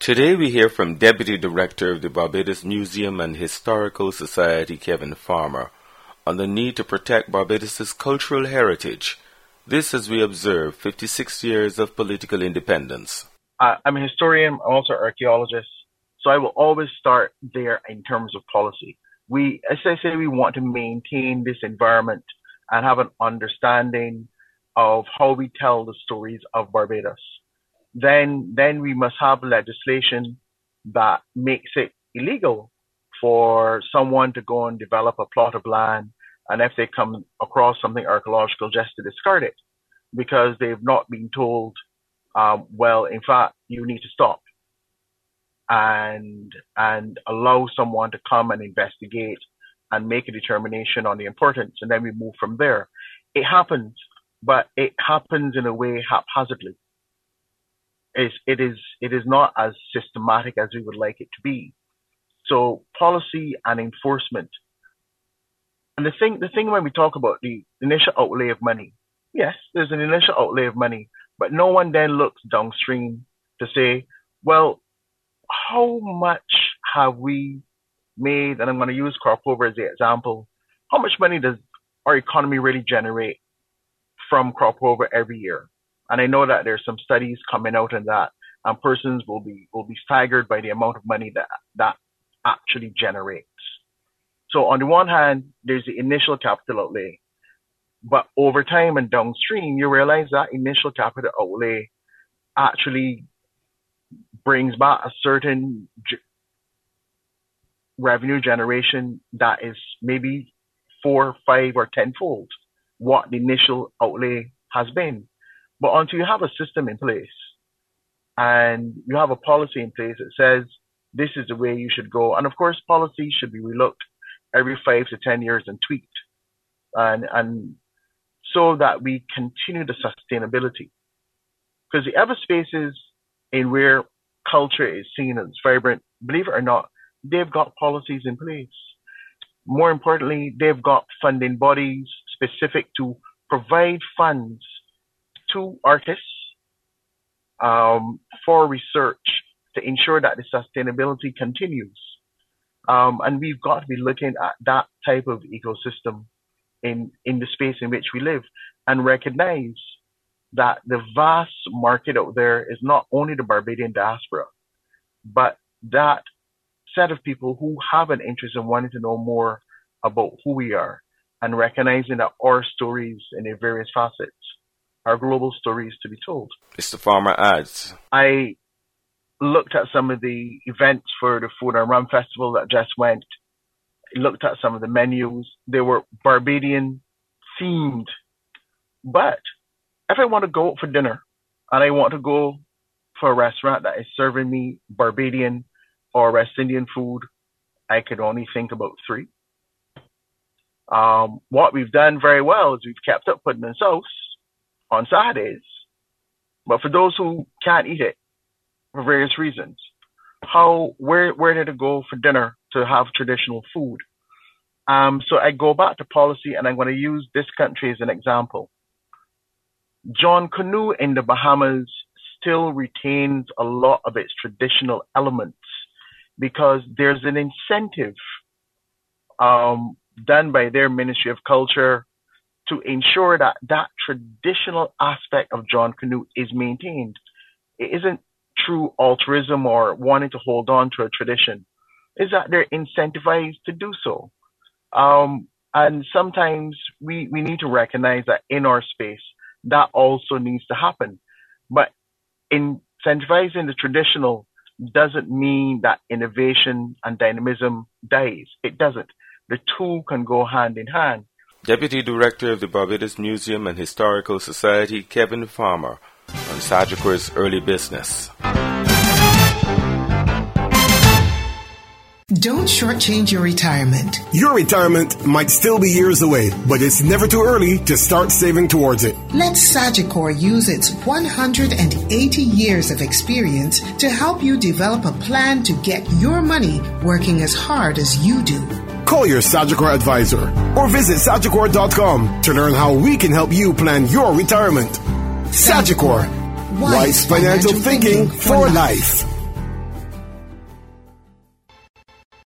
Today we hear from Deputy Director of the Barbados Museum and Historical Society, Kevin Farmer, on the need to protect Barbados's cultural heritage. This as we observe 56 years of political independence. I'm a historian, I'm also an archaeologist, so I will always start there in terms of policy. As I say, we want to maintain this environment and have an understanding of how we tell the stories of Barbados. Then we must have legislation that makes it illegal for someone to go and develop a plot of land, and if they come across something archaeological, just to discard it, because they've not been told, well, in fact, you need to stop and allow someone to come and investigate and make a determination on the importance, and then we move from there. It happens, but it happens in a way haphazardly. It is not as systematic as we would like it to be. So policy and enforcement. And the thing when we talk about the initial outlay of money, yes, there's an initial outlay of money, but no one then looks downstream to say, well, how much have we made? And I'm going to use crop over as the example. How much money does our economy really generate from crop over every year? And I know that there's some studies coming out on that, and persons will be staggered by the amount of money that actually generates. So on the one hand, there's the initial capital outlay, but over time and downstream, you realize that initial capital outlay actually brings back a certain revenue generation that is maybe 4, 5, or 10-fold what the initial outlay has been. But until you have a system in place and you have a policy in place that says this is the way you should go, and of course policy should be relooked every 5 to 10 years and tweaked, and so that we continue the sustainability. Because the other spaces in where culture is seen as vibrant, believe it or not, they've got policies in place. More importantly, they've got funding bodies specific to provide funds to artists for research to ensure that the sustainability continues. And we've got to be looking at that type of ecosystem in the space in which we live, and recognize that the vast market out there is not only the Barbadian diaspora, but that set of people who have an interest in wanting to know more about who we are, and recognizing that our stories in their various facets are global stories to be told. Mr. Farmer adds, I looked at some of the events for the Food and Rum Festival that just went. I looked at some of the menus. They were Barbadian themed. But if I want to go out for dinner and I want to go for a restaurant that is serving me Barbadian or West Indian food, I could only think about 3. What we've done very well is we've kept up pudding and sauce on Saturdays, but for those who can't eat it for various reasons, where did it go for dinner to have traditional food? So I go back to policy, and I'm going to use this country as an example. John Canoe in the Bahamas still retains a lot of its traditional elements because there's an incentive done by their Ministry of Culture to ensure that that traditional aspect of John Canoe is maintained. It isn't true altruism or wanting to hold on to a tradition. It's that they're incentivized to do so. And sometimes we need to recognize that in our space, that also needs to happen. But incentivizing the traditional doesn't mean that innovation and dynamism dies. It doesn't. The two can go hand in hand. Deputy Director of the Barbados Museum and Historical Society, Kevin Farmer, on Sagicor's Early Business. Don't shortchange your retirement. Your retirement might still be years away, but it's never too early to start saving towards it. Let Sagicor use its 180 years of experience to help you develop a plan to get your money working as hard as you do. Call your Sagicor advisor or visit Sagicor.com to learn how we can help you plan your retirement. Sagicor, wise financial thinking for life.